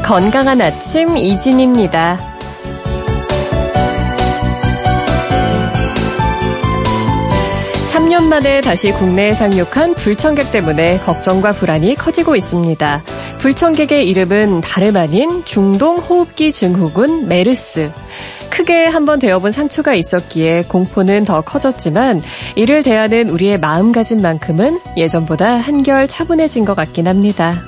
건강한 아침 이진입니다. 3년 만에 다시 국내에 상륙한 불청객 때문에 걱정과 불안이 커지고 있습니다. 불청객의 이름은 다름 아닌 중동호흡기 증후군 메르스. 크게 한번 되어본 상처가 있었기에 공포는 더 커졌지만 이를 대하는 우리의 마음가짐만큼은 예전보다 한결 차분해진 것 같긴 합니다.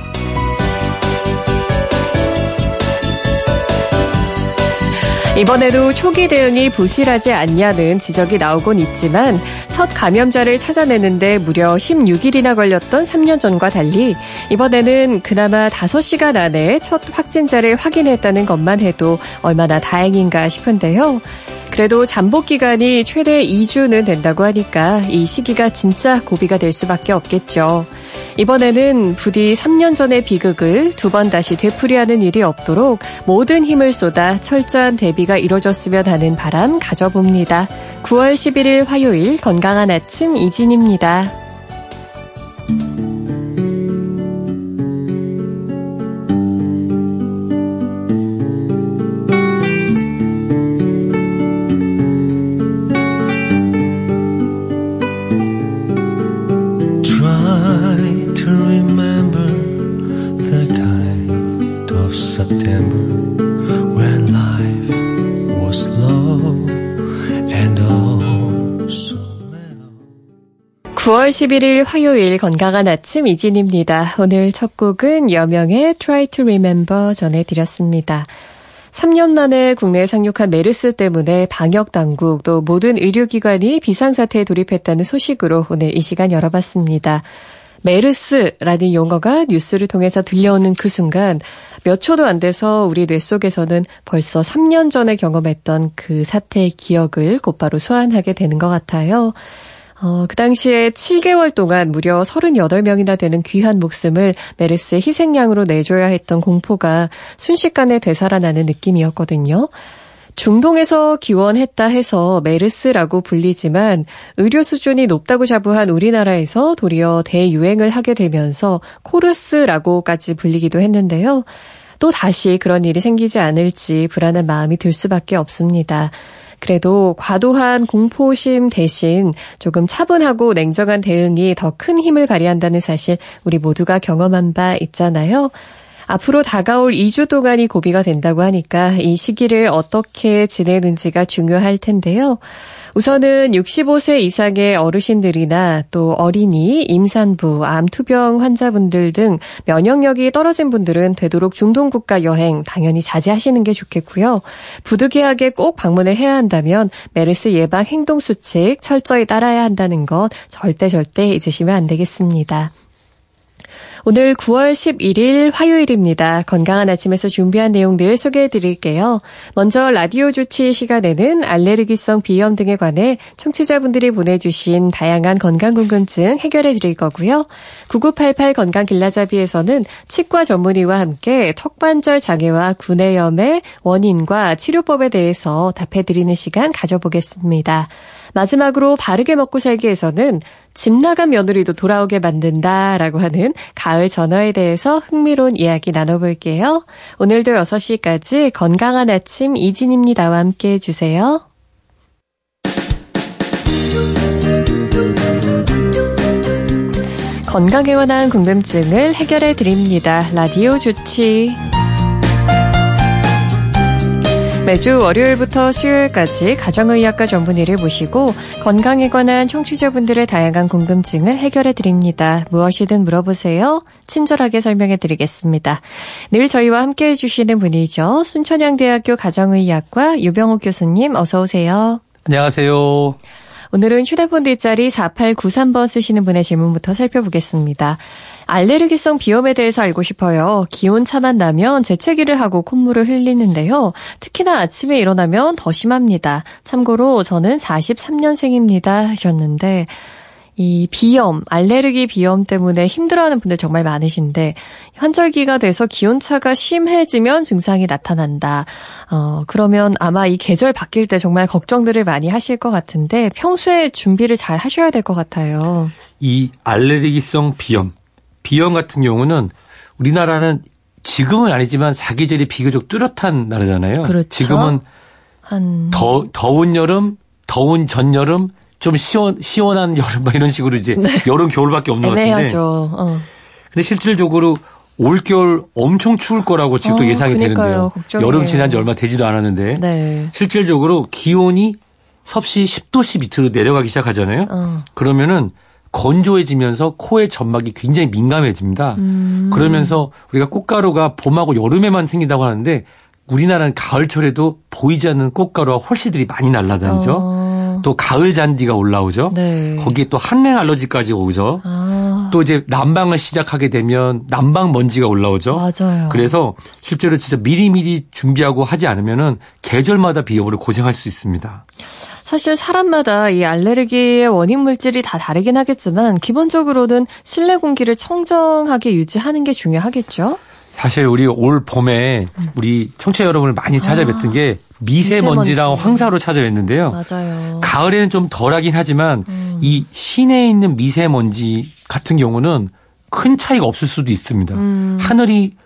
이번에도 초기 대응이 부실하지 않냐는 지적이 나오곤 있지만 첫 감염자를 찾아내는데 무려 16일이나 걸렸던 3년 전과 달리 이번에는 그나마 5시간 안에 첫 확진자를 확인했다는 것만 해도 얼마나 다행인가 싶은데요. 그래도 잠복 기간이 최대 2주는 된다고 하니까 이 시기가 진짜 고비가 될 수밖에 없겠죠. 이번에는 부디 3년 전의 비극을 2번 다시 되풀이하는 일이 없도록 모든 힘을 쏟아 철저한 대비가 이뤄졌으면 하는 바람 가져봅니다. 9월 11일 화요일 건강한 아침 이진입니다. September when life was slow and oh so mellow. 9월 11일 화요일 건강한 아침 이진입니다. 오늘 첫 곡은 여명의 Try to Remember 전해드렸습니다. 3년 만에 국내에 상륙한 메르스 때문에 방역당국 또 모든 의료기관이 비상사태에 돌입했다는 소식으로 오늘 이 시간 열어봤습니다. 메르스라는 용어가 뉴스를 통해서 들려오는 그 순간 몇 초도 안 돼서 우리 뇌 속에서는 벌써 3년 전에 경험했던 그 사태의 기억을 곧바로 소환하게 되는 것 같아요. 그 당시에 7개월 동안 무려 38명이나 되는 귀한 목숨을 메르스의 희생양으로 내줘야 했던 공포가 순식간에 되살아나는 느낌이었거든요. 중동에서 기원했다 해서 메르스라고 불리지만 의료 수준이 높다고 자부한 우리나라에서 도리어 대유행을 하게 되면서 코르스라고까지 불리기도 했는데요. 또 다시 그런 일이 생기지 않을지 불안한 마음이 들 수밖에 없습니다. 그래도 과도한 공포심 대신 조금 차분하고 냉정한 대응이 더 큰 힘을 발휘한다는 사실 우리 모두가 경험한 바 있잖아요. 앞으로 다가올 2주 동안이 고비가 된다고 하니까 이 시기를 어떻게 지내는지가 중요할 텐데요. 우선은 65세 이상의 어르신들이나 또 어린이, 임산부, 암투병 환자분들 등 면역력이 떨어진 분들은 되도록 중동국가 여행 당연히 자제하시는 게 좋겠고요. 부득이하게 꼭 방문을 해야 한다면 메르스 예방 행동수칙 철저히 따라야 한다는 것 절대 잊으시면 안 되겠습니다. 오늘 9월 11일 화요일입니다. 건강한 아침에서 준비한 내용들 소개해드릴게요. 먼저 라디오 주치 시간에는 알레르기성 비염 등에 관해 청취자분들이 보내주신 다양한 건강궁금증 해결해드릴 거고요. 9988 건강길라잡이에서는 치과 전문의와 함께 턱관절 장애와 구내염의 원인과 치료법에 대해서 답해드리는 시간 가져보겠습니다. 마지막으로 바르게 먹고 살기에서는 집 나간 며느리도 돌아오게 만든다라고 하는 가을 전어에 대해서 흥미로운 이야기 나눠볼게요. 오늘도 6시까지 건강한 아침 이진입니다와 함께해 주세요. 건강에 관한 궁금증을 해결해 드립니다. 라디오 주치. 매주 월요일부터 수요일까지 가정의학과 전문의를 모시고 건강에 관한 청취자분들의 다양한 궁금증을 해결해드립니다. 무엇이든 물어보세요. 친절하게 설명해드리겠습니다. 늘 저희와 함께해 주시는 분이죠. 순천향대학교 가정의학과 유병욱 교수님 어서 오세요. 안녕하세요. 오늘은 휴대폰 뒷자리 4893번 쓰시는 분의 질문부터 살펴보겠습니다. 알레르기성 비염에 대해서 알고 싶어요. 기온차만 나면 재채기를 하고 콧물을 흘리는데요. 특히나 아침에 일어나면 더 심합니다. 참고로 저는 43년생입니다 하셨는데 이 비염, 알레르기 비염 때문에 힘들어하는 분들 정말 많으신데 환절기가 돼서 기온차가 심해지면 증상이 나타난다. 그러면 아마 이 계절 바뀔 때 정말 걱정들을 많이 하실 것 같은데 평소에 준비를 잘 하셔야 될 것 같아요. 이 알레르기성 비염 같은 경우는 우리나라는 지금은 아니지만 사계절이 비교적 뚜렷한 나라잖아요. 그렇죠. 지금은 더운 여름, 더운 전여름, 좀 시원한 여름 막 이런 식으로 이제 네. 여름 겨울밖에 없는 것 같은데. 애매하죠. 근데 실질적으로 올겨울 엄청 추울 거라고 지금 또 예상이 그러니까요. 되는데요. 걱정이에요. 여름 지난 지 얼마 되지도 않았는데 네. 실질적으로 기온이 섭씨 10도씨 밑으로 내려가기 시작하잖아요. 그러면은 건조해지면서 코의 점막이 굉장히 민감해집니다. 그러면서 우리가 꽃가루가 봄하고 여름에만 생긴다고 하는데 우리나라는 가을철에도 보이지 않는 꽃가루와 홀씨들이 많이 날아다니죠. 또 가을 잔디가 올라오죠. 네. 거기에 또 한랭 알러지까지 오죠. 또 이제 난방을 시작하게 되면 난방 먼지가 올라오죠. 맞아요. 그래서 실제로 진짜 미리미리 준비하고 하지 않으면은 계절마다 비염으로 고생할 수 있습니다. 사실 사람마다 이 알레르기의 원인 물질이 다 다르긴 하겠지만 기본적으로는 실내 공기를 청정하게 유지하는 게 중요하겠죠? 사실 우리 올 봄에 우리 청취자 여러분을 많이 찾아뵀던 게 미세먼지랑 황사로 찾아뵀는데요. 맞아요. 가을에는 좀 덜하긴 하지만 이 시내에 있는 미세먼지 같은 경우는 큰 차이가 없을 수도 있습니다. 하늘이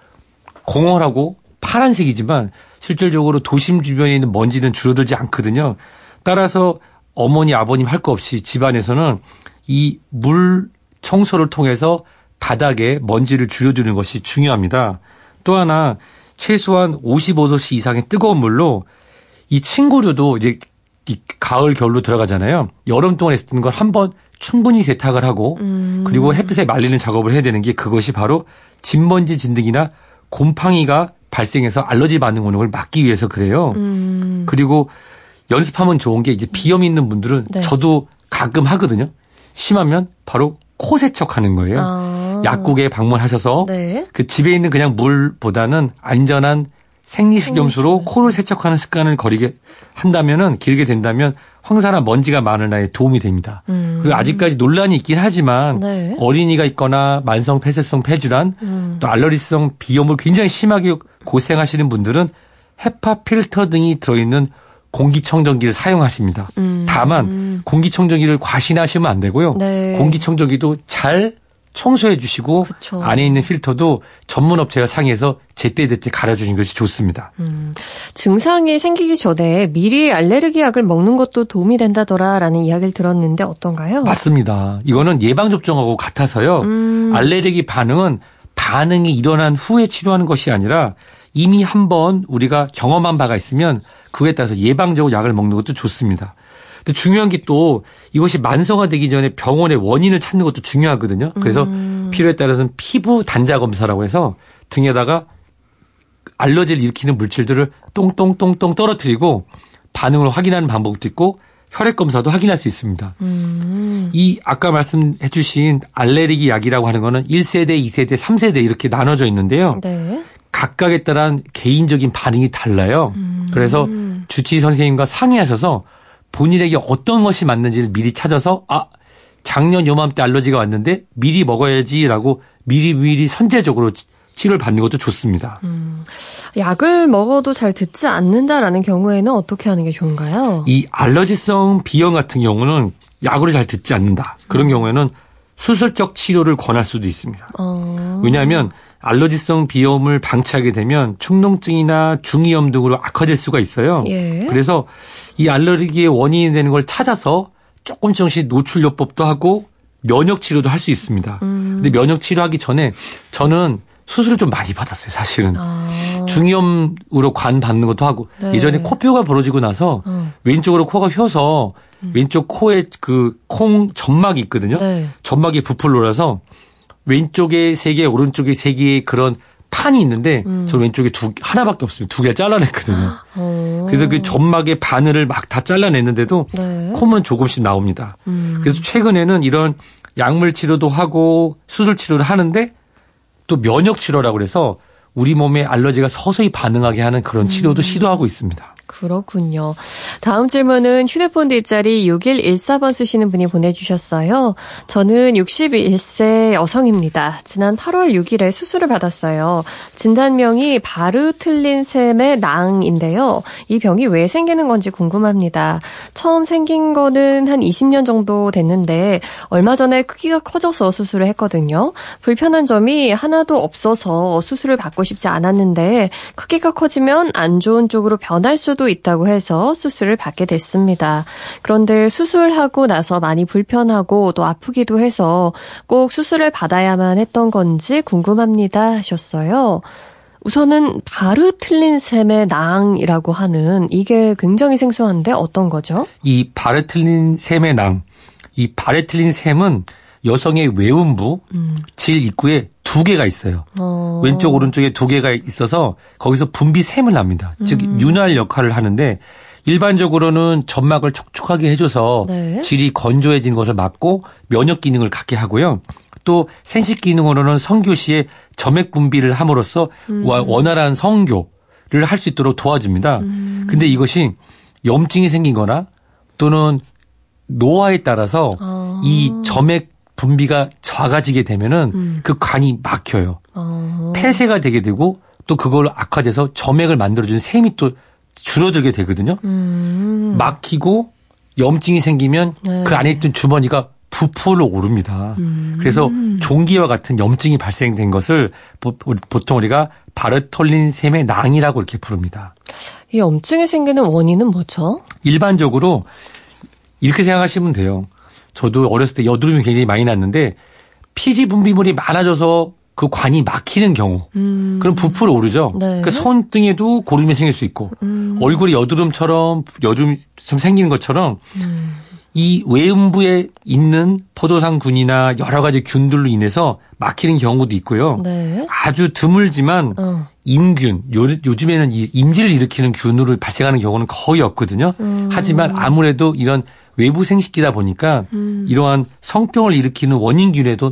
공허하고 파란색이지만 실질적으로 도심 주변에 있는 먼지는 줄어들지 않거든요. 따라서 어머니 아버님 할 거 없이 집안에서는 이 물 청소를 통해서 바닥에 먼지를 줄여주는 것이 중요합니다. 또 하나 최소한 55도씨 이상의 뜨거운 물로 이 침구류도 이제 이 가을 겨울로 들어가잖아요. 여름 동안 했던 걸 한번 충분히 세탁을 하고 그리고 햇빛에 말리는 작업을 해야 되는 게 그것이 바로 진먼지 진드기나 곰팡이가 발생해서 알러지 반응 오는 걸 막기 위해서 그래요. 그리고 연습하면 좋은 게 이제 비염 있는 분들은 네. 저도 가끔 하거든요. 심하면 바로 코 세척하는 거예요. 약국에 방문하셔서 네. 그 집에 있는 그냥 물보다는 안전한 생리식염수로 코를 세척하는 습관을 거리게 한다면은 길게 된다면 황사나 먼지가 많은 나에 도움이 됩니다. 그리고 아직까지 논란이 있긴 하지만 네. 어린이가 있거나 만성 폐쇄성 폐질환 또 알러지성 비염을 굉장히 심하게 고생하시는 분들은 헤파 필터 등이 들어있는 공기청정기를 사용하십니다. 다만 공기청정기를 과신하시면 안 되고요. 네. 공기청정기도 잘 청소해 주시고 그쵸. 안에 있는 필터도 전문 업체가 상의해서 제때제때 갈아주시는 것이 좋습니다. 증상이 생기기 전에 미리 알레르기 약을 먹는 것도 도움이 된다더라라는 이야기를 들었는데 어떤가요? 맞습니다. 이거는 예방접종하고 같아서요. 알레르기 반응은 반응이 일어난 후에 치료하는 것이 아니라 이미 한번 우리가 경험한 바가 있으면 그에 따라서 예방적으로 약을 먹는 것도 좋습니다. 근데 중요한 게 또 이것이 만성화되기 전에 병원의 원인을 찾는 것도 중요하거든요. 그래서 필요에 따라서는 피부 단자 검사라고 해서 등에다가 알러지를 일으키는 물질들을 똥똥똥똥 떨어뜨리고 반응을 확인하는 방법도 있고 혈액 검사도 확인할 수 있습니다. 이 아까 말씀해 주신 알레르기 약이라고 하는 거는 1세대, 2세대, 3세대 이렇게 나눠져 있는데요. 네. 각각에 따른 개인적인 반응이 달라요. 그래서 주치의 선생님과 상의하셔서 본인에게 어떤 것이 맞는지를 미리 찾아서 작년 요맘때 알러지가 왔는데 미리 먹어야지라고 미리 선제적으로 치료를 받는 것도 좋습니다. 약을 먹어도 잘 듣지 않는다라는 경우에는 어떻게 하는 게 좋은가요? 이 알러지성 비염 같은 경우는 약으로 잘 듣지 않는다. 그런 경우에는 수술적 치료를 권할 수도 있습니다. 왜냐하면 알러지성 비염을 방치하게 되면 축농증이나 중이염 등으로 악화될 수가 있어요. 예. 그래서 이 알레르기의 원인이 되는 걸 찾아서 조금씩 노출요법도 하고 면역 치료도 할 수 있습니다. 근데 면역 치료하기 전에 저는 수술을 좀 많이 받았어요, 사실은. 중이염으로 관 받는 것도 하고 네. 예전에 코뼈가 부러지고 나서 왼쪽으로 코가 휘어서 왼쪽 코에 그 콩 점막이 있거든요. 네. 점막이 부풀러라서 왼쪽에 3개, 오른쪽에 3개의 그런 판이 있는데 저 왼쪽에 하나밖에 없습니다. 2개를 잘라냈거든요. 그래서 그 점막의 바늘을 막 다 잘라냈는데도 네. 콧물은 조금씩 나옵니다. 그래서 최근에는 이런 약물 치료도 하고 수술 치료를 하는데 또 면역 치료라고 그래서 우리 몸에 알러지가 서서히 반응하게 하는 그런 치료도 시도하고 있습니다. 그렇군요. 다음 질문은 휴대폰 뒷자리 6114번 쓰시는 분이 보내주셨어요. 저는 61세 여성입니다. 지난 8월 6일에 수술을 받았어요. 진단명이 바르틀린셈의 낭인데요. 이 병이 왜 생기는 건지 궁금합니다. 처음 생긴 거는 한 20년 정도 됐는데 얼마 전에 크기가 커져서 수술을 했거든요. 불편한 점이 하나도 없어서 수술을 받고 싶지 않았는데 크기가 커지면 안 좋은 쪽으로 변할 수도 있다고 해서 수술을 받게 됐습니다. 그런데 수술하고 나서 많이 불편하고 또 아프기도 해서 꼭 수술을 받아야만 했던 건지 궁금합니다 하셨어요. 우선은 바르틀린셈의 낭이라고 하는 이게 굉장히 생소한데 어떤 거죠? 이 바르틀린셈의 낭, 이 바르틀린셈은 여성의 외음부, 질 입구에 2개가 있어요. 왼쪽 오른쪽에 2개가 있어서 거기서 분비샘을 납니다. 즉 윤활 역할을 하는데 일반적으로는 점막을 촉촉하게 해줘서 네. 질이 건조해지는 것을 막고 면역 기능을 갖게 하고요. 또 생식 기능으로는 성교 시에 점액 분비를 함으로써 원활한 성교를 할 수 있도록 도와줍니다. 근데 이것이 염증이 생긴 거나 또는 노화에 따라서 이 점액 분비가 작아지게 되면은 그 관이 막혀요. 폐쇄가 되게 되고 또 그걸로 악화돼서 점액을 만들어주는 셈이 또 줄어들게 되거든요. 막히고 염증이 생기면 네. 그 안에 있던 주머니가 부풀어 오릅니다. 그래서 종기와 같은 염증이 발생된 것을 보통 우리가 바르톨린셈의 낭이라고 이렇게 부릅니다. 이 염증이 생기는 원인은 뭐죠? 일반적으로 이렇게 생각하시면 돼요. 저도 어렸을 때 여드름이 굉장히 많이 났는데 피지 분비물이 많아져서 그 관이 막히는 경우 그럼 부풀어 오르죠. 네. 그러니까 손등에도 고름이 생길 수 있고 얼굴에 여드름처럼 좀 생기는 것처럼 이 외음부에 있는 포도상균이나 여러 가지 균들로 인해서 막히는 경우도 있고요. 네. 아주 드물지만 임균, 요즘에는 이 임질을 일으키는 균으로 발생하는 경우는 거의 없거든요. 하지만 아무래도 이런 외부 생식기다 보니까 이러한 성병을 일으키는 원인균에도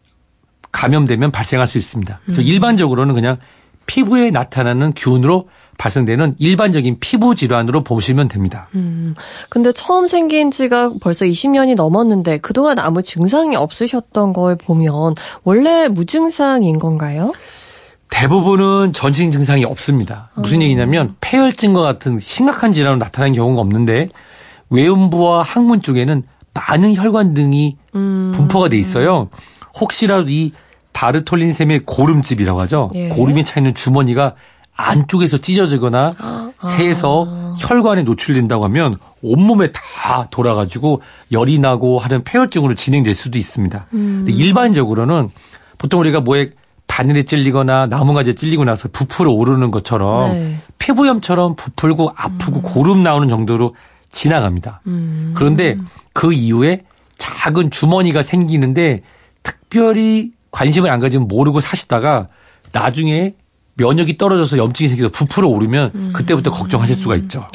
감염되면 발생할 수 있습니다. 그래서 일반적으로는 그냥 피부에 나타나는 균으로 발생되는 일반적인 피부 질환으로 보시면 됩니다. 근데 처음 생긴 지가 벌써 20년이 넘었는데 그동안 아무 증상이 없으셨던 걸 보면 원래 무증상인 건가요? 대부분은 전신 증상이 없습니다. 무슨 얘기냐면 폐혈증과 같은 심각한 질환으로 나타나는 경우가 없는데 외음부와 항문 쪽에는 많은 혈관 등이 분포가 돼 있어요. 혹시라도 이 바르톨린셈의 고름집이라고 하죠. 예. 고름이 차 있는 주머니가 안쪽에서 찢어지거나 새에서 혈관에 노출된다고 하면 온몸에 다 돌아가지고 열이 나고 하는 폐혈증으로 진행될 수도 있습니다. 근데 일반적으로는 보통 우리가 뭐에 바늘에 찔리거나 나무가지에 찔리고 나서 부풀어 오르는 것처럼 네. 피부염처럼 부풀고 아프고 고름 나오는 정도로 지나갑니다. 그런데 그 이후에 작은 주머니가 생기는데 특별히 관심을 안 가지면 모르고 사시다가 나중에 면역이 떨어져서 염증이 생겨서 부풀어 오르면 그때부터 걱정하실 수가 있죠.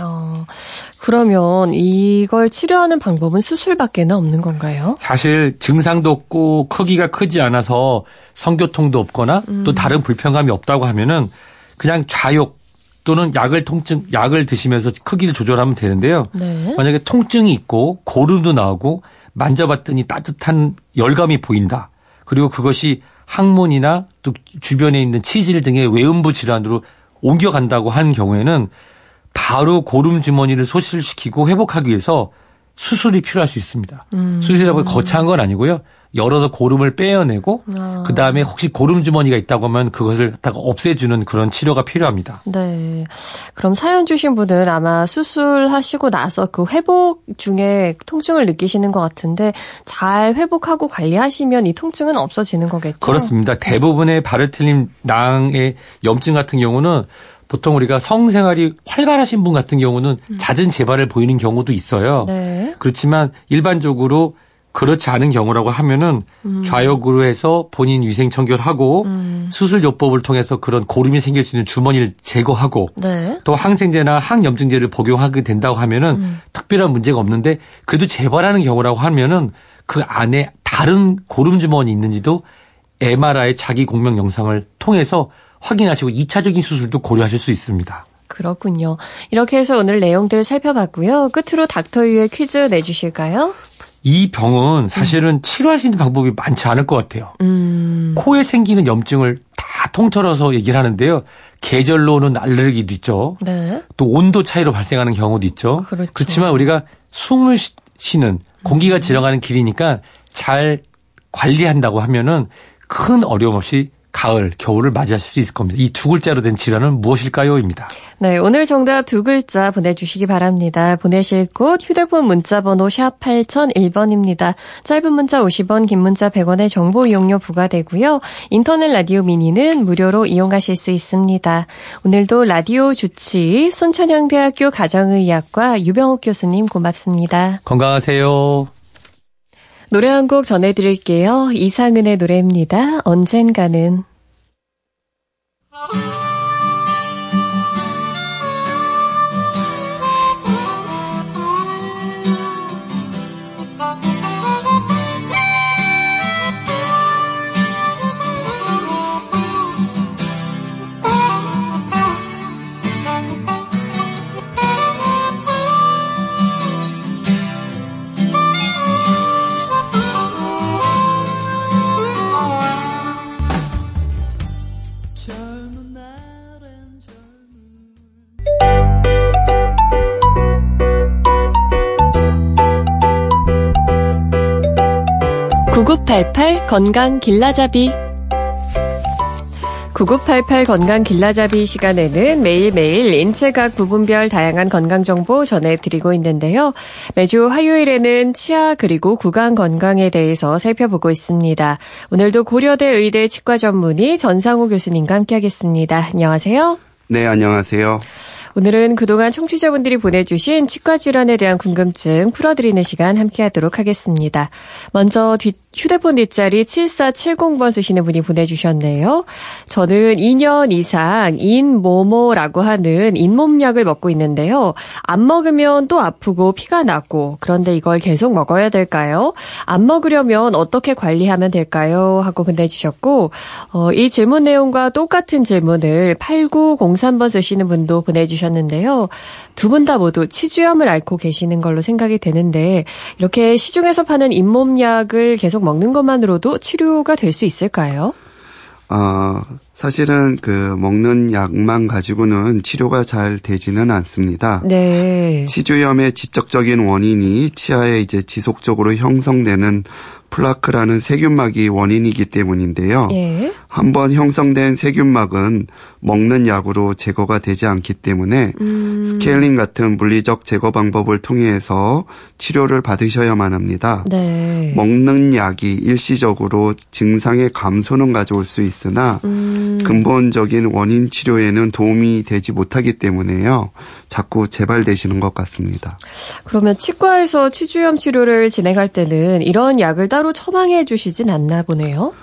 그러면 이걸 치료하는 방법은 수술밖에는 없는 건가요? 사실 증상도 없고 크기가 크지 않아서 성교통도 없거나 또 다른 불편감이 없다고 하면은 그냥 좌욕 또는 약을 드시면서 크기를 조절하면 되는데요. 네. 만약에 통증이 있고 고름도 나오고 만져봤더니 따뜻한 열감이 보인다. 그리고 그것이 항문이나 또 주변에 있는 치질 등의 외음부 질환으로 옮겨간다고 하는 경우에는 바로 고름 주머니를 소실시키고 회복하기 위해서 수술이 필요할 수 있습니다. 수술이라고 거창한 건 아니고요. 열어서 고름을 빼어내고 그다음에 혹시 고름 주머니가 있다고 하면 그것을 갖다가 없애주는 그런 치료가 필요합니다. 네. 그럼 사연 주신 분은 아마 수술하시고 나서 그 회복 중에 통증을 느끼시는 것 같은데 잘 회복하고 관리하시면 이 통증은 없어지는 거겠죠? 그렇습니다. 대부분의 바르틀린 낭의 염증 같은 경우는 보통 우리가 성생활이 활발하신 분 같은 경우는 잦은 재발을 보이는 경우도 있어요. 네. 그렇지만 일반적으로 그렇지 않은 경우라고 하면은 좌욕으로 해서 본인 위생 청결하고 수술 요법을 통해서 그런 고름이 생길 수 있는 주머니를 제거하고 네. 또 항생제나 항염증제를 복용하게 된다고 하면은 특별한 문제가 없는데 그래도 재발하는 경우라고 하면은 그 안에 다른 고름 주머니 있는지도 MRI 자기 공명 영상을 통해서 확인하시고 2차적인 수술도 고려하실 수 있습니다. 그렇군요. 이렇게 해서 오늘 내용들 살펴봤고요. 끝으로 닥터유의 퀴즈 내주실까요? 이 병은 사실은 치료할 수 있는 방법이 많지 않을 것 같아요. 코에 생기는 염증을 다 통틀어서 얘기를 하는데요. 계절로는 알레르기도 있죠. 네. 또 온도 차이로 발생하는 경우도 있죠. 그렇죠. 그렇지만 우리가 숨을 쉬는 공기가 지나가는 길이니까 잘 관리한다고 하면은 큰 어려움 없이 가을, 겨울을 맞이하실 수 있을 겁니다. 이 두 글자로 된 질환은 무엇일까요?입니다. 네, 오늘 정답 두 글자 보내주시기 바랍니다. 보내실 곳 휴대폰 문자번호 샵 8001번입니다. 짧은 문자 50원, 긴 문자 100원의 정보 이용료 부과되고요. 인터넷 라디오 미니는 무료로 이용하실 수 있습니다. 오늘도 라디오 주치 순천향대학교 가정의학과 유병욱 교수님 고맙습니다. 건강하세요. 노래 한 곡 전해드릴게요. 이상은의 노래입니다. 언젠가는. (9988) 건강 길라잡이 9988 건강 길라잡이 시간에는 매일매일 인체각 부분별 다양한 건강정보 전해드리고 있는데요. 매주 화요일에는 치아 그리고 구강 건강에 대해서 살펴보고 있습니다. 오늘도 고려대 의대 치과 전문의 전상우 교수님과 함께하겠습니다. 안녕하세요. 네, 안녕하세요. 오늘은 그동안 청취자분들이 보내주신 치과 질환에 대한 궁금증 풀어드리는 시간 함께하도록 하겠습니다. 먼저 휴대폰 뒷자리 7470번 쓰시는 분이 보내주셨네요. 저는 2년 이상 인모모라고 하는 잇몸약을 먹고 있는데요. 안 먹으면 또 아프고 피가 나고 그런데 이걸 계속 먹어야 될까요? 안 먹으려면 어떻게 관리하면 될까요? 하고 보내주셨고 이 질문 내용과 똑같은 질문을 8903번 쓰시는 분도 보내주셨는데요. 두 분 다 모두 치주염을 앓고 계시는 걸로 생각이 되는데 이렇게 시중에서 파는 잇몸약을 계속 먹는 것만으로도 치료가 될 수 있을까요? 사실은 먹는 약만 가지고는 치료가 잘 되지는 않습니다. 네. 치주염의 지적적인 원인이 치아에 지속적으로 형성되는 플라크라는 세균막이 원인이기 때문인데요. 예. 한번 형성된 세균막은 먹는 약으로 제거가 되지 않기 때문에 스케일링 같은 물리적 제거 방법을 통해서 치료를 받으셔야만 합니다. 네. 먹는 약이 일시적으로 증상의 감소는 가져올 수 있으나 근본적인 원인 치료에는 도움이 되지 못하기 때문에요. 자꾸 재발되시는 것 같습니다. 그러면 치과에서 치주염 치료를 진행할 때는 이런 약을 따로 처방해 주시진 않나 보네요.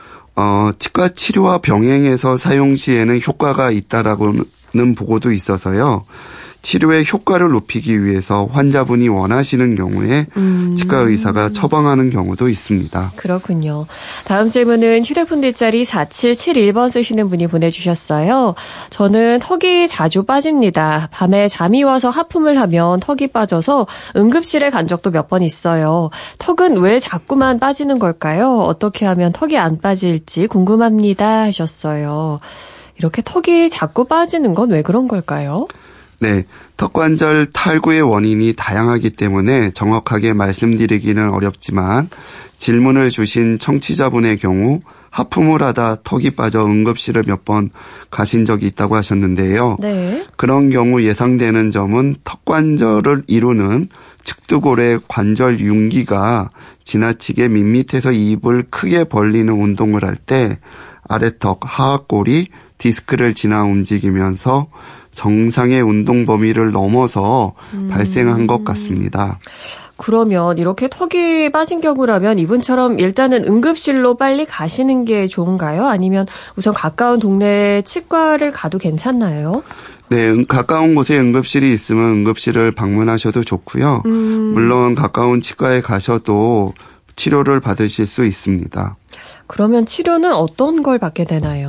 치과 치료와 병행해서 사용 시에는 효과가 있다라고는 보고도 있어서요. 치료의 효과를 높이기 위해서 환자분이 원하시는 경우에 치과 의사가 처방하는 경우도 있습니다. 그렇군요. 다음 질문은 휴대폰 뒷자리 4771번 쓰시는 분이 보내주셨어요. 저는 턱이 자주 빠집니다. 밤에 잠이 와서 하품을 하면 턱이 빠져서 응급실에 간 적도 몇 번 있어요. 턱은 왜 자꾸만 빠지는 걸까요? 어떻게 하면 턱이 안 빠질지 궁금합니다 하셨어요. 이렇게 턱이 자꾸 빠지는 건 왜 그런 걸까요? 네, 턱관절 탈구의 원인이 다양하기 때문에 정확하게 말씀드리기는 어렵지만 질문을 주신 청취자분의 경우 하품을 하다 턱이 빠져 응급실을 몇 번 가신 적이 있다고 하셨는데요. 네. 그런 경우 예상되는 점은 턱관절을 이루는 측두골의 관절 융기가 지나치게 밋밋해서 입을 크게 벌리는 운동을 할 때 아래턱 하악골이 디스크를 지나 움직이면서 정상의 운동 범위를 넘어서 발생한 것 같습니다. 그러면 이렇게 턱이 빠진 경우라면 이분처럼 일단은 응급실로 빨리 가시는 게 좋은가요? 아니면 우선 가까운 동네 치과를 가도 괜찮나요? 네, 가까운 곳에 응급실이 있으면 응급실을 방문하셔도 좋고요. 물론 가까운 치과에 가셔도 치료를 받으실 수 있습니다. 그러면 치료는 어떤 걸 받게 되나요?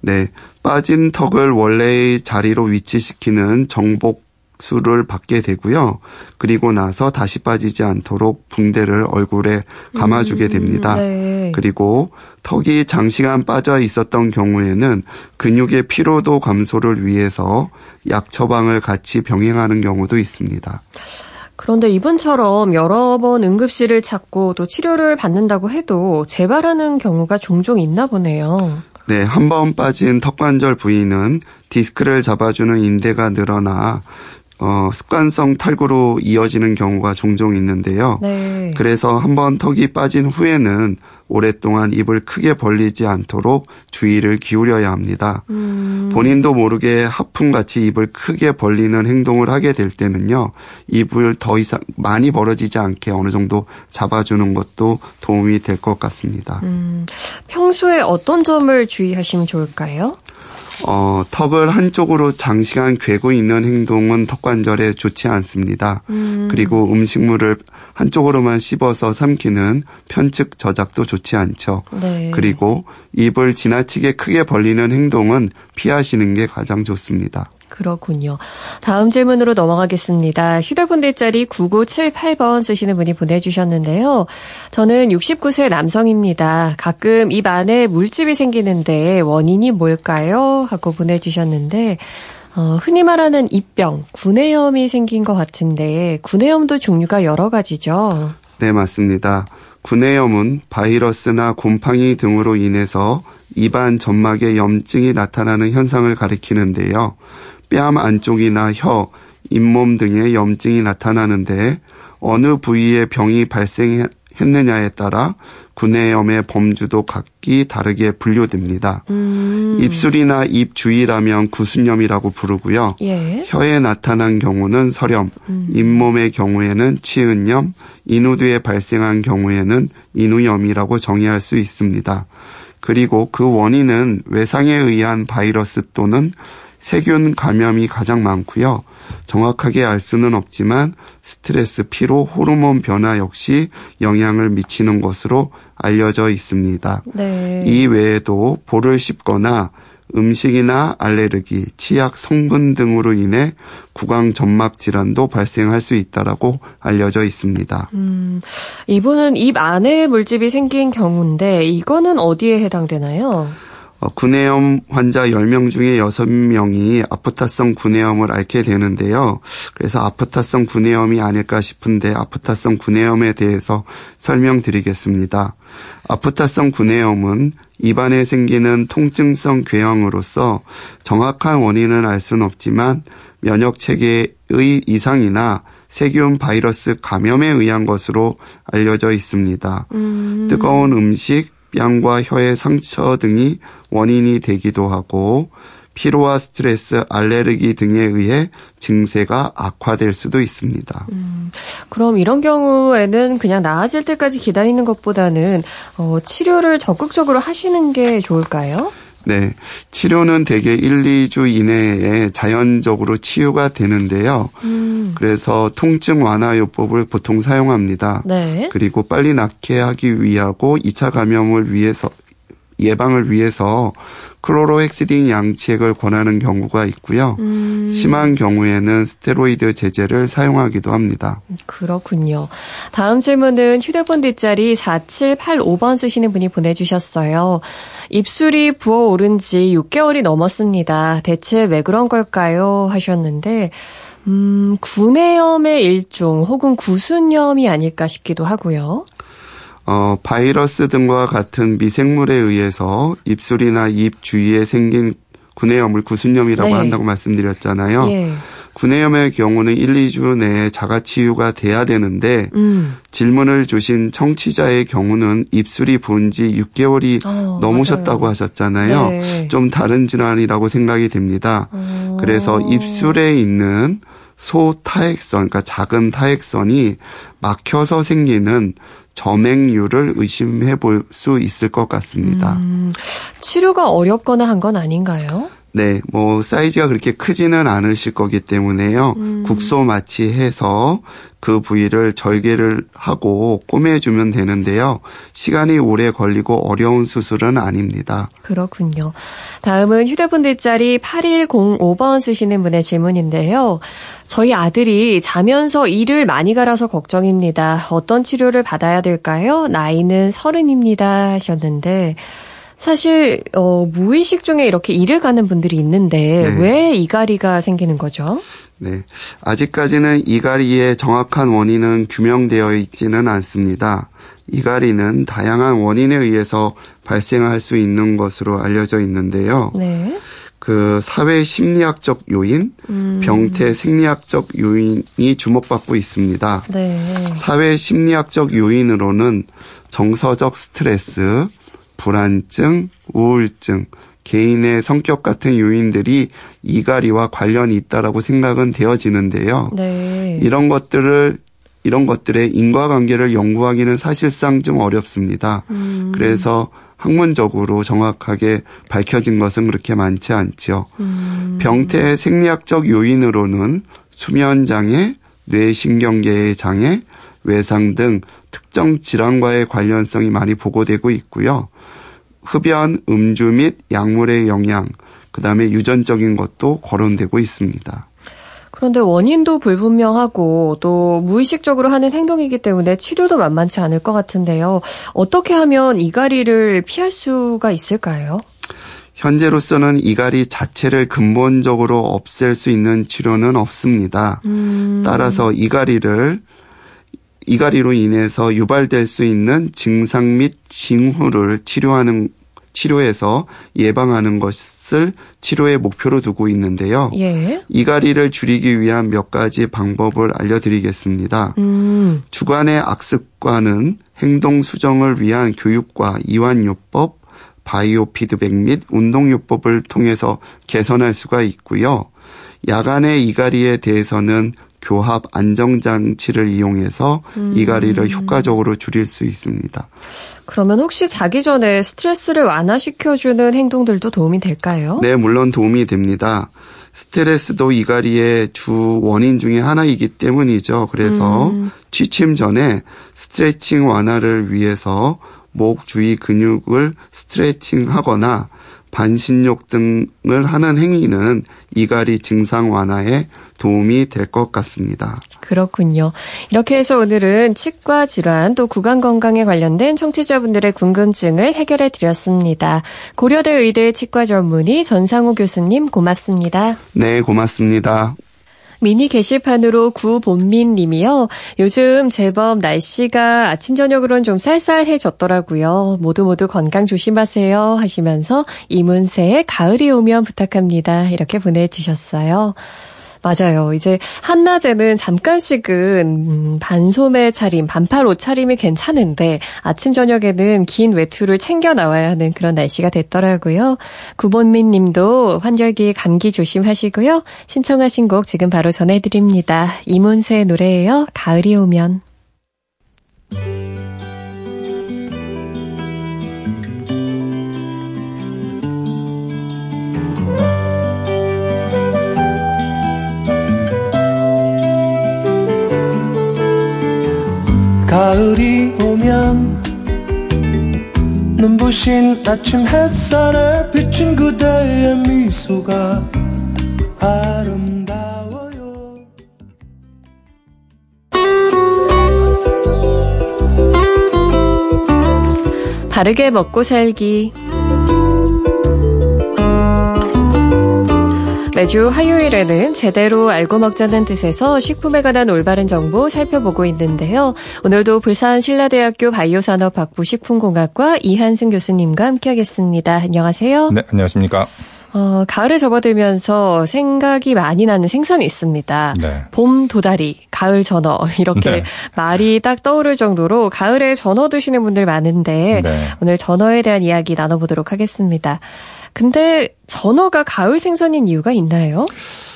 네, 빠진 턱을 원래의 자리로 위치시키는 정복수를 받게 되고요. 그리고 나서 다시 빠지지 않도록 붕대를 얼굴에 감아주게 됩니다. 네. 그리고 턱이 장시간 빠져 있었던 경우에는 근육의 피로도 감소를 위해서 약 처방을 같이 병행하는 경우도 있습니다. 그런데 이분처럼 여러 번 응급실을 찾고 또 치료를 받는다고 해도 재발하는 경우가 종종 있나 보네요. 네, 한 번 빠진 턱관절 부위는 디스크를 잡아주는 인대가 늘어나 습관성 탈구로 이어지는 경우가 종종 있는데요. 네. 그래서 한 번 턱이 빠진 후에는 오랫동안 입을 크게 벌리지 않도록 주의를 기울여야 합니다. 본인도 모르게 하품같이 입을 크게 벌리는 행동을 하게 될 때는요. 입을 더 이상 많이 벌어지지 않게 어느 정도 잡아주는 것도 도움이 될 것 같습니다. 평소에 어떤 점을 주의하시면 좋을까요? 턱을 한쪽으로 장시간 괴고 있는 행동은 턱관절에 좋지 않습니다. 그리고 음식물을 한쪽으로만 씹어서 삼키는 편측 저작도 좋지 않죠. 네. 그리고 입을 지나치게 크게 벌리는 행동은 피하시는 게 가장 좋습니다. 그렇군요. 다음 질문으로 넘어가겠습니다. 휴대폰 뒷자리 9978번 쓰시는 분이 보내주셨는데요. 저는 69세 남성입니다. 가끔 입 안에 물집이 생기는데 원인이 뭘까요? 하고 보내주셨는데 흔히 말하는 입병, 구내염이 생긴 것 같은데 구내염도 종류가 여러 가지죠? 네, 맞습니다. 구내염은 바이러스나 곰팡이 등으로 인해서 입안 점막에 염증이 나타나는 현상을 가리키는데요. 뺨 안쪽이나 혀, 잇몸 등의 염증이 나타나는데 어느 부위에 병이 발생했느냐에 따라 구내염의 범주도 각기 다르게 분류됩니다. 입술이나 입 주위라면 구순염이라고 부르고요. 예. 혀에 나타난 경우는 설염, 잇몸의 경우에는 치은염, 인후두에 발생한 경우에는 인후염이라고 정의할 수 있습니다. 그리고 그 원인은 외상에 의한 바이러스 또는 세균 감염이 가장 많고요. 정확하게 알 수는 없지만 스트레스, 피로, 호르몬 변화 역시 영향을 미치는 것으로 알려져 있습니다. 네. 이 외에도 볼을 씹거나 음식이나 알레르기, 치약, 성분 등으로 인해 구강 점막 질환도 발생할 수 있다라고 알려져 있습니다. 이분은 입 안에 물집이 생긴 경우인데 이거는 어디에 해당되나요? 구내염 환자 10명 중에 6명이 아프타성 구내염을 앓게 되는데요. 그래서 아프타성 구내염이 아닐까 싶은데 아프타성 구내염에 대해서 설명드리겠습니다. 아프타성 구내염은 입안에 생기는 통증성 궤양으로서 정확한 원인은 알 수는 없지만 면역체계의 이상이나 세균 바이러스 감염에 의한 것으로 알려져 있습니다. 뜨거운 음식, 뺨과 혀의 상처 등이 원인이 되기도 하고 피로와 스트레스, 알레르기 등에 의해 증세가 악화될 수도 있습니다. 그럼 이런 경우에는 그냥 나아질 때까지 기다리는 것보다는 치료를 적극적으로 하시는 게 좋을까요? 네, 치료는 대개 1, 2주 이내에 자연적으로 치유가 되는데요. 그래서 통증 완화요법을 보통 사용합니다. 네. 그리고 빨리 낫게 하기 위하고 2차 감염을 위해서 예방을 위해서 클로로헥시딘 양치액을 권하는 경우가 있고요. 심한 경우에는 스테로이드 제제를 사용하기도 합니다. 그렇군요. 다음 질문은 휴대폰 뒷자리 4785번 쓰시는 분이 보내주셨어요. 입술이 부어오른 지 6개월이 넘었습니다. 대체 왜 그런 걸까요? 하셨는데 구내염의 일종 혹은 구순염이 아닐까 싶기도 하고요. 바이러스 등과 같은 미생물에 의해서 입술이나 입 주위에 생긴 구내염을 구순염이라고 한다고 말씀드렸잖아요. 예. 구내염의 경우는 1, 2주 내에 자가치유가 돼야 되는데 질문을 주신 청취자의 경우는 입술이 부은 지 6개월이 넘으셨다고 맞아요. 하셨잖아요. 네. 좀 다른 질환이라고 생각이 됩니다. 그래서 입술에 있는 소타액선, 그러니까 작은 타액선이 막혀서 생기는 점액류를 의심해 볼 수 있을 것 같습니다. 치료가 어렵거나 한 건 아닌가요? 네, 뭐 사이즈가 그렇게 크지는 않으실 거기 때문에요. 국소 마취해서 그 부위를 절개를 하고 꼬매주면 되는데요. 시간이 오래 걸리고 어려운 수술은 아닙니다. 그렇군요. 다음은 휴대폰 뒷자리 8105번 쓰시는 분의 질문인데요. 저희 아들이 자면서 이를 많이 갈아서 걱정입니다. 어떤 치료를 받아야 될까요? 나이는 30입니다 하셨는데 사실 무의식 중에 이렇게 이를 가는 분들이 있는데 네. 왜 이갈이가 생기는 거죠? 네, 아직까지는 이갈이의 정확한 원인은 규명되어 있지는 않습니다. 이갈이는 다양한 원인에 의해서 발생할 수 있는 것으로 알려져 있는데요. 네. 그 사회 심리학적 요인, 병태 생리학적 요인이 주목받고 있습니다. 네. 사회 심리학적 요인으로는 정서적 스트레스, 불안증, 우울증, 개인의 성격 같은 요인들이 이갈이와 관련이 있다라고 생각은 되어지는데요. 네. 이런 것들의 인과관계를 연구하기는 사실상 좀 어렵습니다. 그래서 학문적으로 정확하게 밝혀진 것은 그렇게 많지 않죠. 병태의 생리학적 요인으로는 수면장애, 뇌신경계의 장애, 외상 등 특정 질환과의 관련성이 많이 보고되고 있고요. 흡연, 음주 및 약물의 영향, 그다음에 유전적인 것도 거론되고 있습니다. 그런데 원인도 불분명하고 또 무의식적으로 하는 행동이기 때문에 치료도 만만치 않을 것 같은데요. 어떻게 하면 이갈이를 피할 수가 있을까요? 현재로서는 이갈이 자체를 근본적으로 없앨 수 있는 치료는 없습니다. 따라서 이갈이로 인해서 유발될 수 있는 증상 및 징후를 치료해서 예방하는 것을 치료의 목표로 두고 있는데요. 예. 이갈이를 줄이기 위한 몇 가지 방법을 알려드리겠습니다. 주관의 악습과는 행동 수정을 위한 교육과 이완요법, 바이오 피드백 및 운동요법을 통해서 개선할 수가 있고요. 야간의 이갈이에 대해서는 교합 안정장치를 이용해서 이갈이를 효과적으로 줄일 수 있습니다. 그러면 혹시 자기 전에 스트레스를 완화시켜주는 행동들도 도움이 될까요? 네, 물론 도움이 됩니다. 스트레스도 이갈이의 주 원인 중에 하나이기 때문이죠. 그래서 취침 전에 스트레칭 완화를 위해서 목 주위 근육을 스트레칭하거나 반신욕 등을 하는 행위는 이갈이 증상 완화에 도움이 될 것 같습니다. 그렇군요. 이렇게 해서 오늘은 치과 질환 또 구강 건강에 관련된 청취자분들의 궁금증을 해결해 드렸습니다. 고려대 의대 치과 전문의 전상우 교수님 고맙습니다. 네, 고맙습니다. 미니 게시판으로 구본민 님이요. 요즘 제법 날씨가 아침 저녁으로는 좀 쌀쌀해졌더라고요. 모두 건강 조심하세요 하시면서 이문세의 가을이 오면 부탁합니다. 이렇게 보내주셨어요. 맞아요. 이제 한낮에는 잠깐씩은 반소매 차림, 반팔 옷차림이 괜찮은데 아침 저녁에는 긴 외투를 챙겨 나와야 하는 그런 날씨가 됐더라고요. 구본민 님도 환절기 감기 조심하시고요. 신청하신 곡 지금 바로 전해드립니다. 이문세의 노래예요. 가을이 오면. 가을이 오면 눈부신 아침 햇살에 비친 그대의 미소가 아름다워요. 바르게 먹고 살기. 매주 화요일에는 제대로 알고 먹자는 뜻에서 식품에 관한 올바른 정보 살펴보고 있는데요. 오늘도 부산 신라대학교 바이오산업학부 식품공학과 이한승 교수님과 함께하겠습니다. 안녕하세요. 네, 안녕하십니까. 가을에 접어들면서 생각이 많이 나는 생선이 있습니다. 네. 봄 도다리, 가을 전어 이렇게 네. 말이 딱 떠오를 정도로 가을에 전어 드시는 분들 많은데 네. 오늘 전어에 대한 이야기 나눠보도록 하겠습니다. 근데 전어가 가을 생선인 이유가 있나요?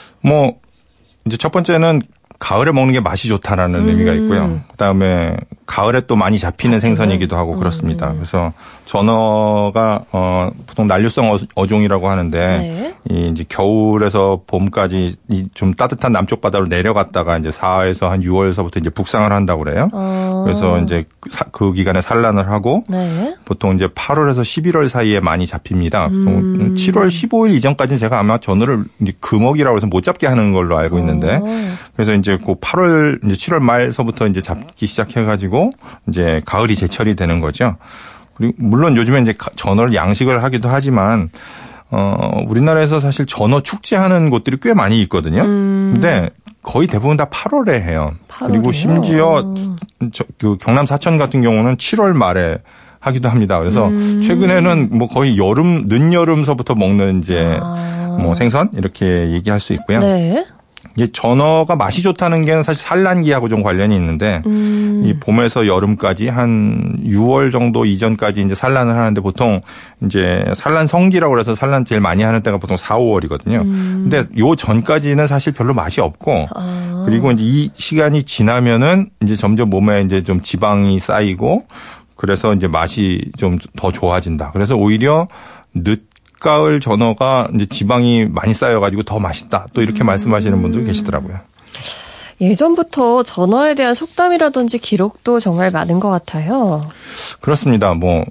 이제 첫 번째는 가을에 먹는 게 맛이 좋다라는 의미가 있고요. 그다음에 가을에 또 많이 잡히는 생선이기도 하고 그렇습니다. 그래서 전어가 보통 난류성 어종이라고 하는데 이 이제 겨울에서 봄까지 이 좀 따뜻한 남쪽 바다로 내려갔다가 이제 4에서 한 6월서부터 이제 북상을 한다고 그래요. 그래서 이제 그 기간에 산란을 하고 보통 이제 8월에서 11월 사이에 많이 잡힙니다. 7월 15일 이전까지는 제가 아마 전어를 이제 금어기라고 해서 못 잡게 하는 걸로 알고 있는데 그래서 이제 그 8월 이제 7월 말서부터 이제 잡기 시작해가지고 이제 가을이 제철이 되는 거죠. 그리고 물론 요즘에 이제 전어를 양식을 하기도 하지만 우리나라에서 사실 전어 축제하는 곳들이 꽤 많이 있거든요. 근데 거의 대부분 다 8월에 해요. 8월이요? 그리고 심지어 그 경남 사천 같은 경우는 7월 말에 하기도 합니다. 그래서 최근에는 뭐 거의 늦여름서부터 먹는 이제 뭐 생선 이렇게 얘기할 수 있고요. 네. 이게 전어가 맛이 좋다는 게 사실 산란기하고 좀 관련이 있는데 이 봄에서 여름까지 한 6월 정도 이전까지 이제 산란을 하는데 보통 이제 산란 성기라고 그래서 산란 제일 많이 하는 때가 보통 4, 5월이거든요. 근데 요 전까지는 사실 별로 맛이 없고 그리고 이제 이 시간이 지나면은 이제 점점 몸에 이제 좀 지방이 쌓이고 그래서 이제 맛이 좀 더 좋아진다. 그래서 오히려 늦가을 전어가 이제 지방이 많이 쌓여가지고 더 맛있다. 또 이렇게 말씀하시는 분들 계시더라고요. 예전부터 전어에 대한 속담이라든지 기록도 정말 많은 것 같아요. 그렇습니다. 뭐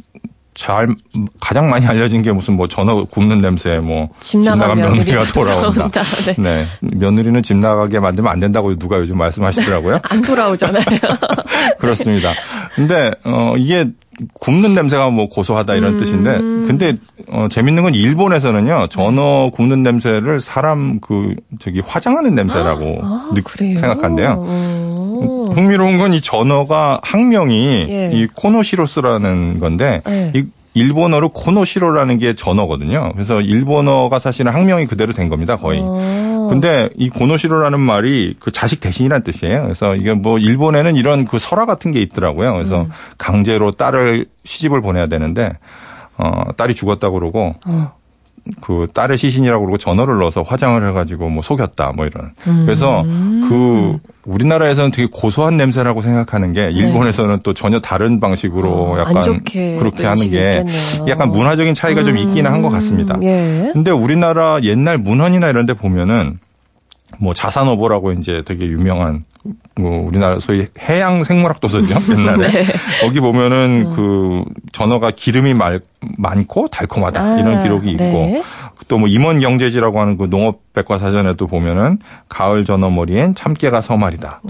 가장 많이 알려진 게 무슨 뭐 전어 굽는 냄새, 뭐 집 나간 며느리가 돌아온다. 네. 네. 며느리는 집 나가게 만들면 안 된다고 누가 요즘 말씀하시더라고요. 안 돌아오잖아요. 그렇습니다. 근데 이게 굽는 냄새가 뭐 고소하다 이런 뜻인데, 근데 재밌는 건 일본에서는요 전어 굽는 냄새를 사람 화장하는 냄새라고 생각한대요. 흥미로운 건 이 전어가 학명이 이 코노시로스라는 건데 이 일본어로 코노시로라는 게 전어거든요. 그래서 일본어가 사실은 학명이 그대로 된 겁니다, 거의. 근데 이 고노시로라는 말이 그 자식 대신이라는 뜻이에요. 그래서 이게 뭐 일본에는 이런 그 설화 같은 게 있더라고요. 그래서 강제로 딸을 시집을 보내야 되는데 딸이 죽었다고 그러고 그 딸의 시신이라고 그러고 전어를 넣어서 화장을 해가지고 뭐 속였다 뭐 이런. 그래서 그 우리나라에서는 되게 고소한 냄새라고 생각하는 게 일본에서는 또 전혀 다른 방식으로 약간 안 좋게 그렇게 하는 게 약간 문화적인 차이가 좀 있기는 한 것 같습니다. 근데 우리나라 옛날 문헌이나 이런 데 보면은 뭐 자산어보라고 이제 되게 유명한 우리나라 소위 해양 생물학 도서죠, 옛날에. 거기 보면은 그 전어가 기름이 많고 달콤하다 이런 기록이 있고 또 뭐 임원경제지라고 하는 그 농업백과사전에도 보면은 가을 전어 머리엔 참깨가 서말이다.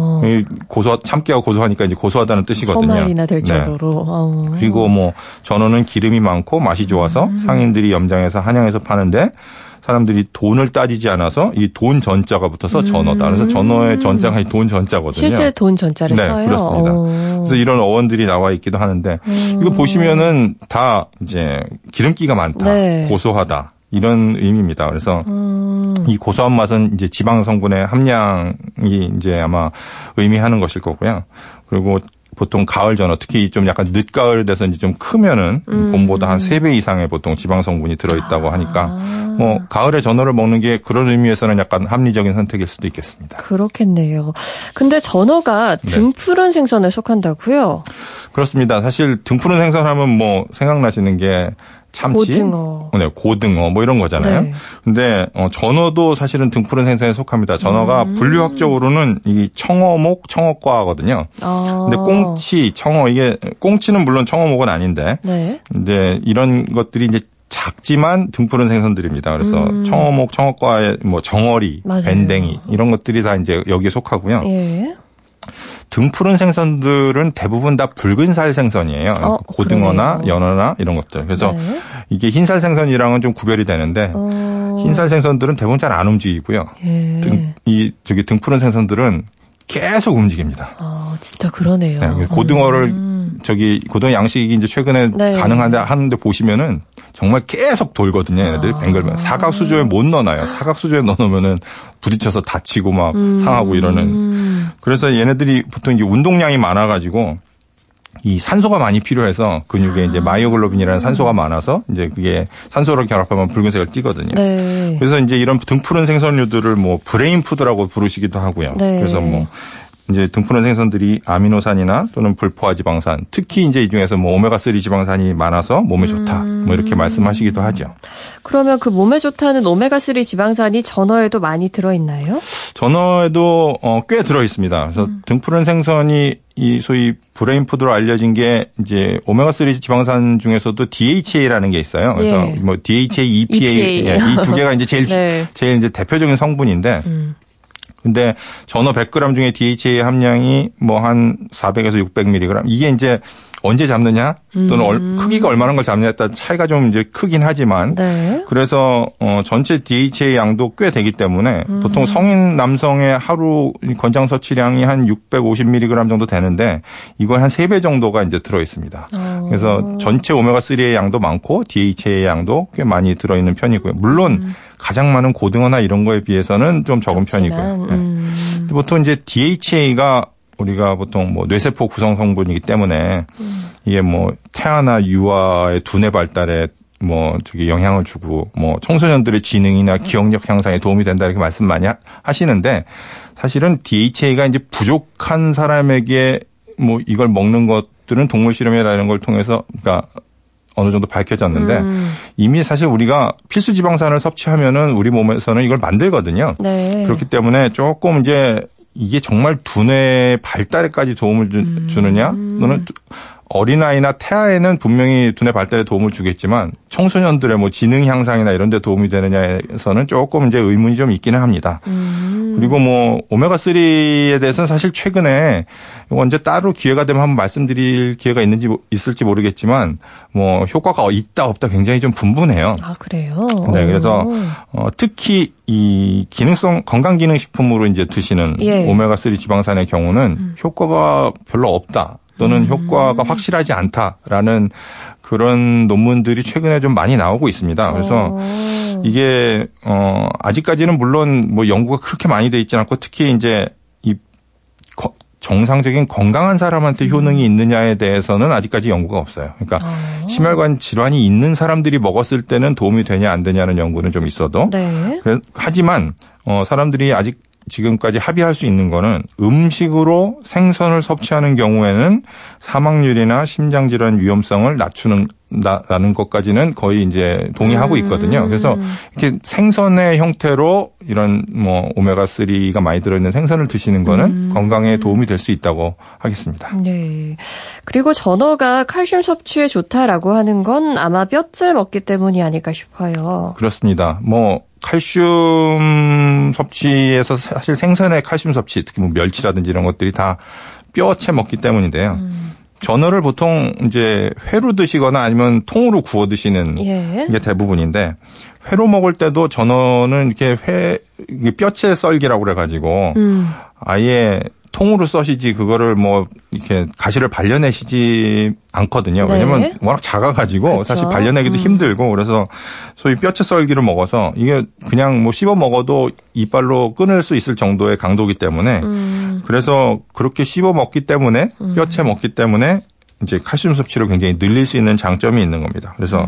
참깨가 고소하니까 이제 고소하다는 뜻이거든요. 서말이나 될 정도로. 그리고 뭐 전어는 기름이 많고 맛이 좋아서 상인들이 염장해서 한양에서 파는데 사람들이 돈을 따지지 않아서 이 돈 전자가 붙어서 전어다. 그래서 전어의 전자가 돈 전자거든요. 실제 돈 전자를 써요? 네, 그렇습니다. 그래서 이런 어원들이 나와 있기도 하는데 이거 보시면은 다 이제 기름기가 많다, 고소하다 이런 의미입니다. 그래서 이 고소한 맛은 이제 지방 성분의 함량이 이제 아마 의미하는 것일 거고요. 그리고 보통 가을 전어, 특히 좀 약간 늦가을 돼서 이제 좀 크면은 봄보다 한 3배 이상의 보통 지방 성분이 들어있다고 하니까 뭐 가을에 전어를 먹는 게 그런 의미에서는 약간 합리적인 선택일 수도 있겠습니다. 그렇겠네요. 근데 전어가 등푸른 생선에 속한다고요? 그렇습니다. 사실 등푸른 생선하면 뭐 생각나시는 게 참치, 고등어 뭐 이런 거잖아요. 근데 전어도 사실은 등푸른 생선에 속합니다. 전어가 분류학적으로는 이 청어목, 청어과거든요. 근데 꽁치, 청어 이게 꽁치는 물론 청어목은 아닌데, 근데 이런 것들이 이제 작지만 등푸른 생선들입니다. 그래서 청어목, 청어과의 뭐 정어리, 밴댕이 이런 것들이 다 이제 여기에 속하고요. 등푸른 생선들은 대부분 다 붉은살 생선이에요. 고등어나 그러네요. 연어나 이런 것들. 그래서 이게 흰살 생선이랑은 좀 구별이 되는데 흰살 생선들은 대부분 잘 안 움직이고요. 등푸른 생선들은 계속 움직입니다. 진짜 그러네요. 고등어를 고등어 양식이 이제 최근에 가능한데 하는데 보시면은 정말 계속 돌거든요. 얘네들 뱅글뱅글. 사각수조에 못 넣어놔요. 사각수조에 넣어놓으면은 부딪혀서 다치고 막 상하고 이러는. 그래서 얘네들이 보통 이제 운동량이 많아가지고 이 산소가 많이 필요해서 근육에 이제 마이오글로빈이라는 산소가 많아서 이제 그게 산소를 결합하면 붉은색을 띠거든요. 그래서 이제 이런 등푸른 생선류들을 뭐 브레인 푸드라고 부르시기도 하고요. 그래서 뭐 이제 등푸른 생선들이 아미노산이나 또는 불포화 지방산, 특히 이제 이 중에서 뭐 오메가3 지방산이 많아서 몸에 좋다. 뭐 이렇게 말씀하시기도 하죠. 그러면 그 몸에 좋다는 오메가3 지방산이 전어에도 많이 들어있나요? 전어에도 꽤 들어 있습니다. 그래서 등푸른 생선이 이 소위 브레인푸드로 알려진 게 이제 오메가3 지방산 중에서도 DHA라는 게 있어요. 그래서 예. 뭐 DHA, EPA, 예, 이 두 개가 이제 제일 네. 이제 대표적인 성분인데. 근데 전어 100g 중에 DHA 함량이 뭐 한 400에서 600mg. 이게 이제 언제 잡느냐 또는 크기가 얼마나 걸 잡느냐에 따라 차이가 좀 이제 크긴 하지만 네. 그래서 전체 DHA 양도 꽤 되기 때문에 보통 성인 남성의 하루 권장 섭취량이 한 650mg 정도 되는데 이거 한 3배 정도가 이제 들어 있습니다. 그래서 전체 오메가3의 양도 많고 DHA 양도 꽤 많이 들어 있는 편이고요. 물론 가장 많은 고등어나 이런 거에 비해서는 좀 적은 편이고요. 네. 보통 이제 DHA가 우리가 보통 뭐 뇌세포 구성 성분이기 때문에 이게 뭐 태아나 유아의 두뇌 발달에 뭐 저기 영향을 주고 뭐 청소년들의 지능이나 기억력 향상에 도움이 된다 이렇게 말씀 많이 하시는데 사실은 DHA가 이제 부족한 사람에게 뭐 이걸 먹는 것들은 동물 실험이나 이런 걸 통해서 그러니까 어느 정도 밝혀졌는데 이미 사실 우리가 필수 지방산을 섭취하면은 우리 몸에서는 이걸 만들거든요. 네. 그렇기 때문에 조금 이제 이게 정말 두뇌 발달에까지 도움을 주느냐 또는 어린아이나 태아에는 분명히 두뇌 발달에 도움을 주겠지만 청소년들의 뭐 지능 향상이나 이런 데 도움이 되느냐에서는 조금 이제 의문이 좀 있기는 합니다. 그리고 뭐 오메가3에 대해서는 사실 최근에 언제 따로 기회가 되면 한번 말씀드릴 기회가 있을지 모르겠지만 뭐 효과가 있다 없다 굉장히 좀 분분해요. 아, 그래요? 네, 그래서 특히 이 기능성 건강기능식품으로 이제 드시는 예. 오메가3 지방산의 경우는 효과가 별로 없다. 또는 효과가 확실하지 않다라는 그런 논문들이 최근에 좀 많이 나오고 있습니다. 그래서 이게 아직까지는 물론 뭐 연구가 그렇게 많이 돼 있지 않고 특히 이제 이 정상적인 건강한 사람한테 효능이 있느냐에 대해서는 아직까지 연구가 없어요. 그러니까 심혈관 질환이 있는 사람들이 먹었을 때는 도움이 되냐 안 되냐는 연구는 좀 있어도 네. 하지만 사람들이 아직 지금까지 합의할 수 있는 거는 음식으로 생선을 섭취하는 경우에는 사망률이나 심장질환 위험성을 낮추는다라는 것까지는 거의 이제 동의하고 있거든요. 그래서 이렇게 생선의 형태로 이런 뭐 오메가3가 많이 들어있는 생선을 드시는 거는 건강에 도움이 될 수 있다고 하겠습니다. 네. 그리고 전어가 칼슘 섭취에 좋다라고 하는 건 아마 뼈째 먹기 때문이 아닐까 싶어요. 그렇습니다. 뭐 칼슘 섭취에서 사실 생선의 칼슘 섭취, 특히 뭐 멸치라든지 이런 것들이 다 뼈채 먹기 때문인데요. 전어를 보통 이제 회로 드시거나 아니면 통으로 구워 드시는 예. 게 대부분인데 회로 먹을 때도 전어는 이렇게 뼈채 썰기라고 그래가지고 아예 통으로 써시지 그거를 뭐 이렇게 가시를 발려내시지 않거든요. 네. 왜냐면 워낙 작아가지고 그렇죠. 사실 발려내기도 힘들고 그래서 소위 뼈채 썰기를 먹어서 이게 그냥 뭐 씹어 먹어도 이빨로 끊을 수 있을 정도의 강도이기 때문에 그래서 그렇게 씹어 먹기 때문에 뼈채 먹기 때문에 이제 칼슘 섭취를 굉장히 늘릴 수 있는 장점이 있는 겁니다. 그래서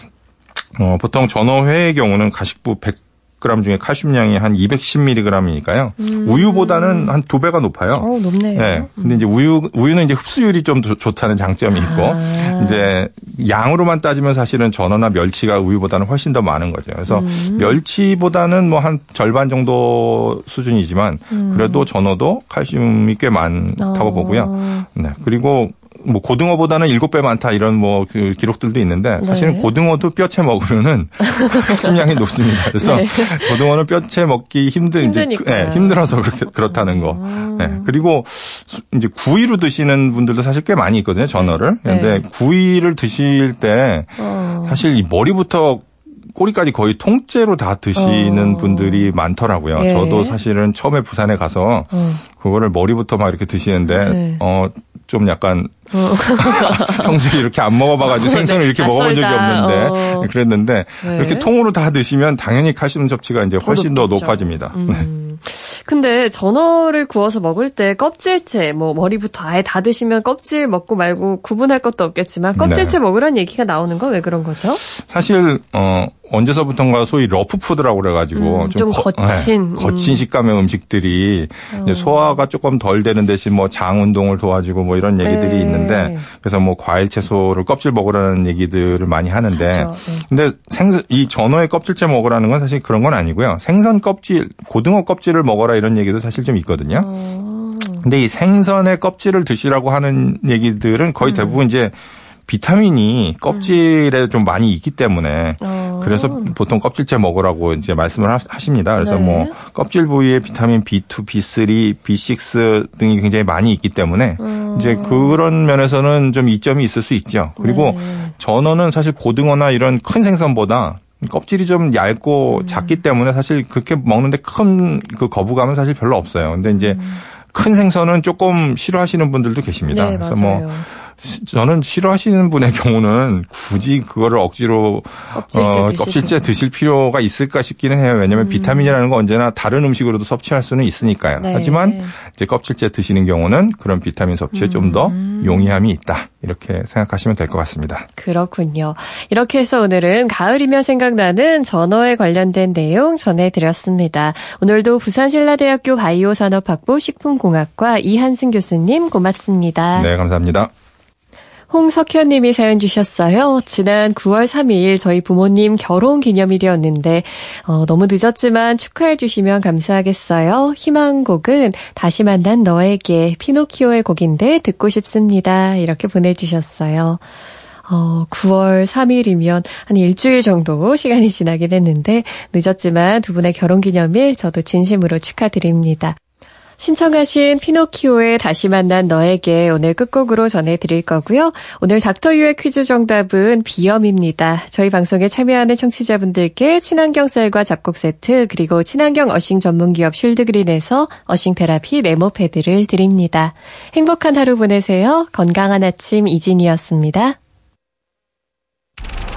보통 전어회의 경우는 가식부 100g 중에 칼슘량이 한 210mg이니까요. 우유보다는 한 2배가 높아요. 높네요. 네. 근데 이제 우유는 이제 흡수율이 좀 좋다는 장점이 있고, 이제 양으로만 따지면 사실은 전어나 멸치가 우유보다는 훨씬 더 많은 거죠. 그래서 멸치보다는 뭐 한 절반 정도 수준이지만, 그래도 전어도 칼슘이 꽤 많다고 보고요. 네. 그리고 뭐 고등어보다는 7배 많다 이런 뭐 그 기록들도 있는데 사실은 네. 고등어도 뼈채 먹으면은 칼슘량이 높습니다. 그래서 네. 고등어는 뼈채 먹기 힘들어서 그렇다는 거. 네. 그리고 이제 구이로 드시는 분들도 사실 꽤 많이 있거든요. 전어를. 그런데 구이를 드실 때 사실 이 머리부터 꼬리까지 거의 통째로 다 드시는 분들이 많더라고요. 예. 저도 사실은 처음에 부산에 가서 그거를 머리부터 막 이렇게 드시는데 좀 약간 평소에 이렇게 안 먹어봐가지고 생선을 이렇게 먹어본 적이 없는데 그랬는데 이렇게 통으로 다 드시면 당연히 칼슘 섭취가 이제 훨씬 더 높아집니다. 근데 전어를 구워서 먹을 때 껍질째 뭐 머리부터 아예 다 드시면 껍질 먹고 말고 구분할 것도 없겠지만 껍질째 먹으라는 얘기가 나오는 건 왜 그런 거죠? 사실 언제서부턴가 소위 러프푸드라고 그래가지고 좀 거친 거친 식감의 음식들이 이제 소화가 조금 덜 되는 대신 뭐 장 운동을 도와주고 뭐 이런 얘기들이 네. 있는데 그래서 뭐 과일 채소를 껍질 먹으라는 얘기들을 많이 하는데 그렇죠. 네. 근데 이 전어의 껍질째 먹으라는 건 사실 그런 건 아니고요. 생선 껍질, 고등어 껍질을 먹어라 이런 얘기도 사실 좀 있거든요. 근데 이 생선의 껍질을 드시라고 하는 얘기들은 거의 대부분 이제 비타민이 껍질에 좀 많이 있기 때문에 그래서 보통 껍질째 먹으라고 이제 말씀을 하십니다. 그래서 네. 뭐 껍질 부위에 비타민 B2, B3, B6 등이 굉장히 많이 있기 때문에 이제 그런 면에서는 좀 이점이 있을 수 있죠. 그리고 전어는 사실 고등어나 이런 큰 생선보다 껍질이 좀 얇고 작기 때문에 사실 그렇게 먹는데 큰 그 거부감은 사실 별로 없어요. 근데 이제 큰 생선은 조금 싫어하시는 분들도 계십니다. 네, 그래서 맞아요. 뭐 저는 싫어하시는 분의 경우는 굳이 그거를 억지로 껍질째 드실 필요가 있을까 싶기는 해요. 왜냐하면 비타민이라는 건 언제나 다른 음식으로도 섭취할 수는 있으니까요. 네. 하지만 이제 껍질째 드시는 경우는 그런 비타민 섭취에 좀 더 용이함이 있다. 이렇게 생각하시면 될 것 같습니다. 그렇군요. 이렇게 해서 오늘은 가을이면 생각나는 전어에 관련된 내용 전해드렸습니다. 오늘도 부산신라대학교 바이오산업학부 식품공학과 이한승 교수님 고맙습니다. 네, 감사합니다. 홍석현님이 사연 주셨어요. 지난 9월 3일 저희 부모님 결혼기념일이었는데 너무 늦었지만 축하해 주시면 감사하겠어요. 희망곡은 다시 만난 너에게 피노키오의 곡인데 듣고 싶습니다. 이렇게 보내주셨어요. 9월 3일이면 한 일주일 정도 시간이 지나긴 했는데 늦었지만 두 분의 결혼기념일 저도 진심으로 축하드립니다. 신청하신 피노키오의 다시 만난 너에게 오늘 끝곡으로 전해드릴 거고요. 오늘 닥터유의 퀴즈 정답은 비염입니다. 저희 방송에 참여하는 청취자분들께 친환경 쌀과 잡곡 세트 그리고 친환경 어싱 전문기업 쉴드그린에서 어싱 테라피 네모 패드를 드립니다. 행복한 하루 보내세요. 건강한 아침 이진이었습니다.